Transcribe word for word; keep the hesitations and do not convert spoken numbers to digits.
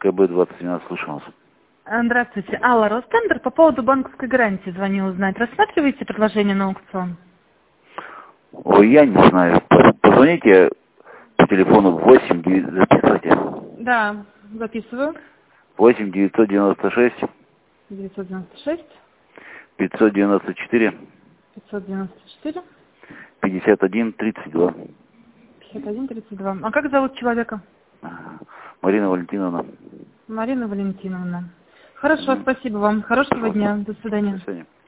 КБ двадцать двенадцать, слушаю вас. Здравствуйте. Алла, Ростендер. По поводу банковской гарантии звоню узнать. Рассматриваете предложение на аукцион? Ой, я не знаю. Позвоните по телефону восемь девятьсот, записывайте. Да, записываю. восемь девятьсот девяносто шесть девятьсот девяносто шесть пятьсот девяносто четыре пятьсот девяносто четыре пятьдесят один тридцать два. пятьдесят один тридцать два. А как зовут человека? Марина Валентиновна. Марина Валентиновна. Хорошо, mm-hmm. Спасибо вам. Хорошего Пожалуйста. дня. До свидания. До свидания.